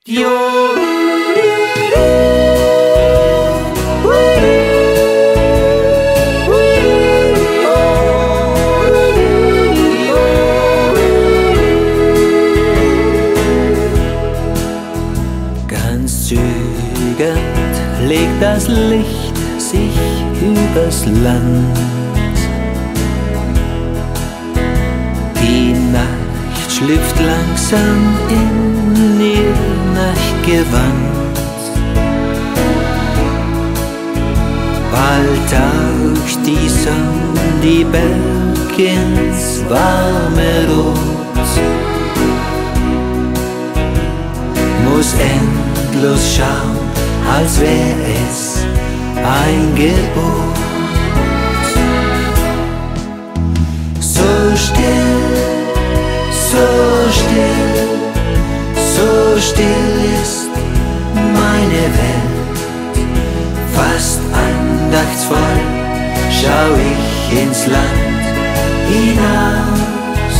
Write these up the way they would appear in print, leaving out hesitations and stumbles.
Ganz zögernd legt das Licht sich übers Land. Die Nacht schlüpft langsam in ihr Nachtgewand. Bald taucht die Sonne die Berge ins warme Rot. Muss endlos schauen, als wär es ein Gebot. So still, so still, so still ist meine Welt. Fast andachtsvoll schau ich ins Land hinaus.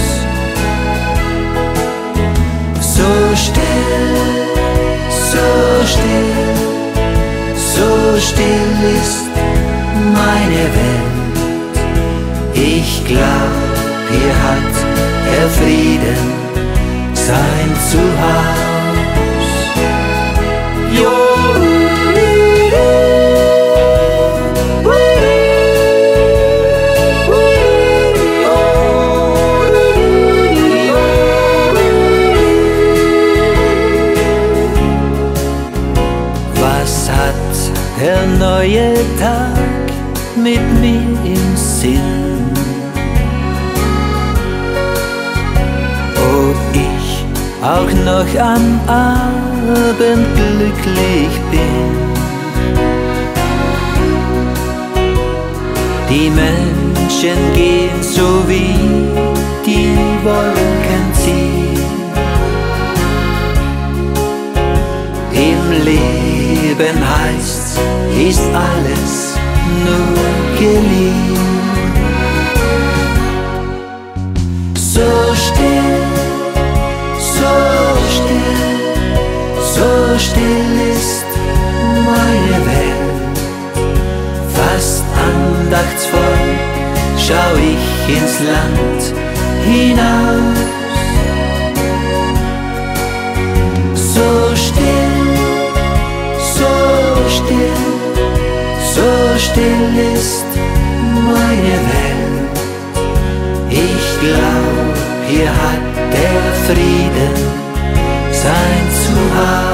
So still, so still, so still ist meine Welt. Ich glaub, hier hat der Frieden sein Zuhaus. Was hat der neue Tag mit mir im Sinn? Ob ich auch noch am Abend glücklich bin? Die Menschen gehen so wie die Wolken ziehen. Im Leben heißt's, ist alles nur geliehen. So still, so still, so still ist meine Welt. Fast andachtsvoll schau ich ins Land hinaus. So still, so still, so still ist meine Welt. Ich glaub, hier hat der Frieden sein Zuhause.